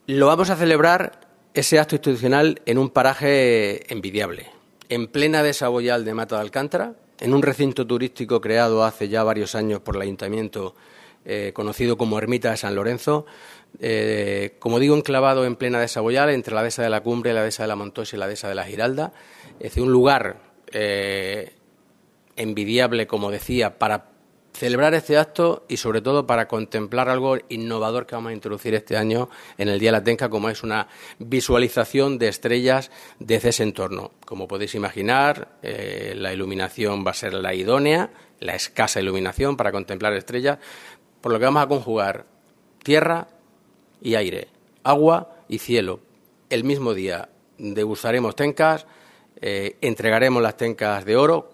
Lo vamos a celebrar, ese acto institucional, en un paraje envidiable, en plena dehesa boyal de Mata de Alcántara, en un recinto turístico creado hace ya varios años por el Ayuntamiento, conocido como Ermita de San Lorenzo, como digo, enclavado en plena dehesa boyal, entre la dehesa de la Cumbre, la dehesa de la Montosa y la dehesa de la Giralda. Es decir, un lugar envidiable, como decía, para celebrar este acto y, sobre todo, para contemplar algo innovador que vamos a introducir este año en el Día de la Tenca, como es una visualización de estrellas desde ese entorno. Como podéis imaginar, la iluminación va a ser la idónea, la escasa iluminación para contemplar estrellas, por lo que vamos a conjugar tierra y aire, agua y cielo. El mismo día degustaremos tencas, entregaremos las tencas de oro,